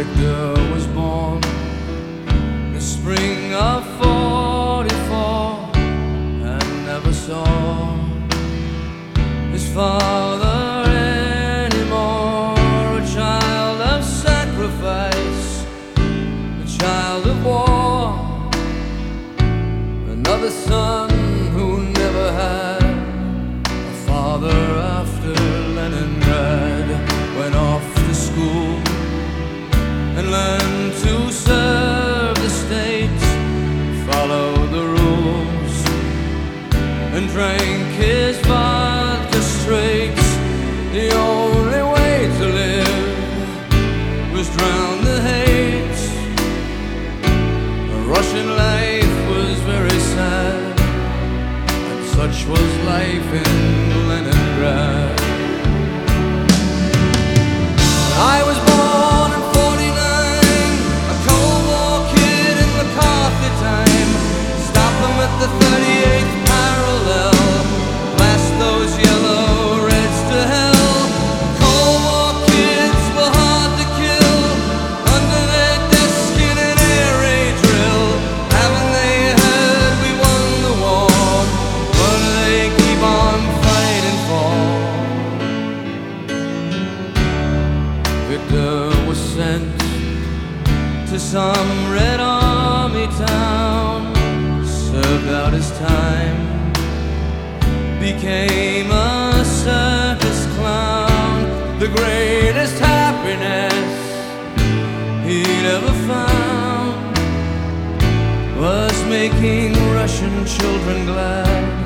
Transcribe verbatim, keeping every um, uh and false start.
Victor was born in the spring of forty-four and never saw his father anymore. A child of sacrifice, a child of war, another son who never had a father after Leningrad. Went off to school and learned to serve the state, follow the rules, and drank his vodka straight. The only way to live was drown the hate. The Russian life was very sad, and such was life in Leningrad. I was born in forty-nine, a Cold War kid in McCarthy time. Stop them at the thirty-eighth parallel, blast those yellow reds to hell. Cold War kids were hard to kill, under their desk in an air raid drill. Haven't they heard we won the war? What do they keep on fighting for? Victor was sent to some Red Army town, served out his time, became a circus clown. The greatest happiness he'd ever found was making Russian children glad.